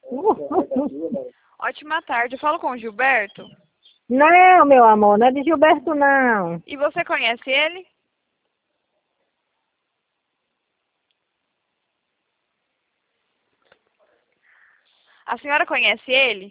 Ótima tarde. Eu falo com o Gilberto. Não, meu amor, não é de Gilberto, não. E você conhece ele? A senhora conhece ele?